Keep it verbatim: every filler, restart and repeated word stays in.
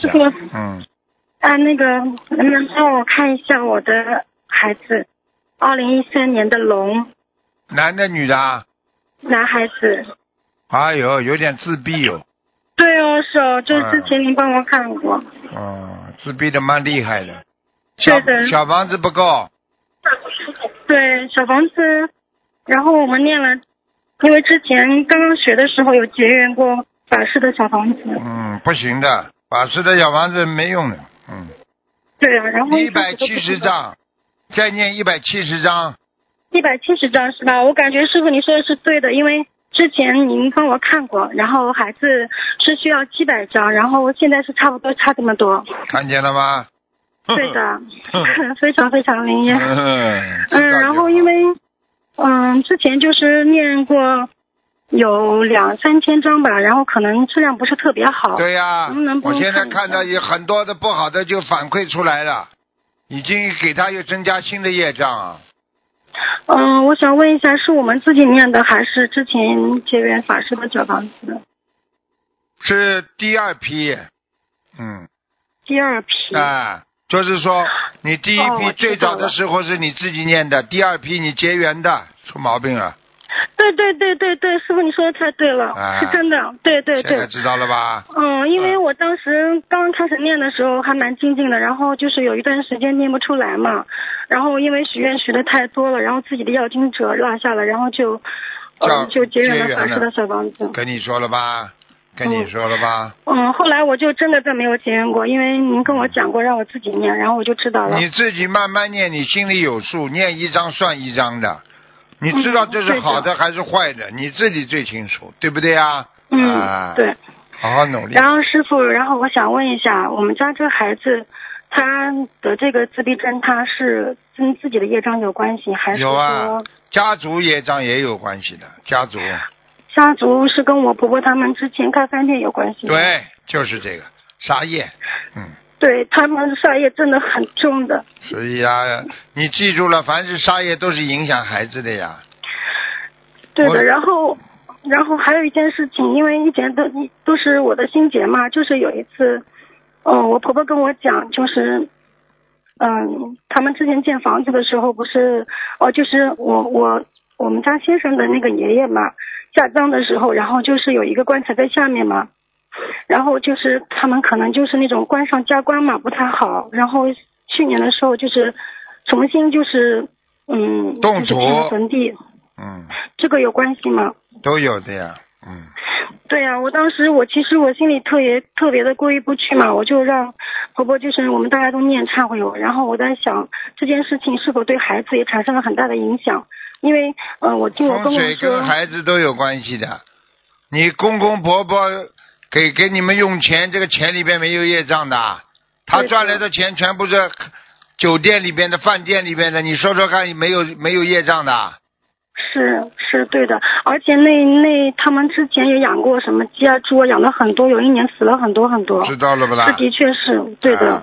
下。 师傅， 嗯。 啊，那个能不能帮我看一下我的孩子，二零一三年的龙， 男的女的啊？ 男孩子。 哎呦，有点自闭哦。 对哦，是哦，就是之前您帮我看过。 嗯，自闭的蛮厉害的。小对的。 小房子不够。 对，小房子，然后我们念了，因为之前刚刚学的时候有结缘过法师的小房子。 嗯，不行的，法师的小房子没用的。嗯。 对啊，然后一百七十张，再念一百七十张。 一百七十张是吧？我感觉师傅你说的是对的，因为之前您帮我看过，然后孩子是需要七百张，然后现在是差不多差这么多。 看见了吗？ 对的，非常非常灵验。 嗯， 嗯，然后因为嗯之前就是念过有两三千张吧，然后可能质量不是特别好。 对呀、 能不能我现在看看到有很多的不好的就反馈出来了，已经给他又增加新的业障啊。 嗯，我想问一下，是我们自己念的，还是之前结缘法师的小房子？ 是第二批。嗯。 第二批。 啊，就是说你第一哦批最早的时候是你自己念的，第二批你结缘的，出毛病了。 对对对对对，师傅你说的太对了， 啊、 是真的，对对对。 现在知道了吧？ 嗯，因为我当时刚开始念的时候还蛮精进的，然后就是有一段时间念不出来嘛，然后因为许愿许的太多了，然后自己的要经者落下了，然后就呃就结缘了法师的小房子。 跟你说了吧？跟你说了吧？ 嗯，后来我就真的再没有结缘过，因为您跟我讲过让我自己念，然后我就知道了。 你自己慢慢念，你心里有数，念一张算一张的。你知道这是好的还是坏的，嗯、你自己最清楚，对不对啊？ 嗯， 啊、 对。 好好努力。 然后师傅，然后我想问一下，我们家这个孩子，他的这个自闭症，他是跟自己的业障有关系，还是说？ 有啊，家族业障也有关系的，家族。 家族是跟我婆婆他们之前开饭店有关系的。 对，就是这个杀业，嗯。 对，他们杀业真的很重的。 所以啊，你记住了，凡是杀业都是影响孩子的呀。 对的，然后，然后还有一件事情，因为以前都都是我的心结嘛，就是有一次，嗯，我婆婆跟我讲，就是，嗯，他们之前建房子的时候，不是，哦，就是我我我们家先生的那个爷爷嘛，下葬的时候，然后就是有一个棺材在下面嘛。然后就是他们可能就是那种官上加官嘛，不太好。然后去年的时候就是重新就是嗯动土， 就是填坟地， 嗯， 这个有关系吗？ 都有的呀，嗯。 对呀、啊，我当时我其实我心里特别特别的过意不去嘛，我就让婆婆就是我们大家都念忏悔文，然后我在想这件事情是否对孩子也产生了很大的影响，因为呃我听我公公说， 风水跟孩子都有关系的，你公公婆婆。给给你们用钱，这个钱里边没有业障的，他赚来的钱全部是酒店里边的、饭店里边的，你说说看，没有没有业障的？ 是是对的，而且那那他们之前也养过什么鸡啊、猪啊，养了很多，有一年死了很多很多。 知道了不啦？ 这的确是对的。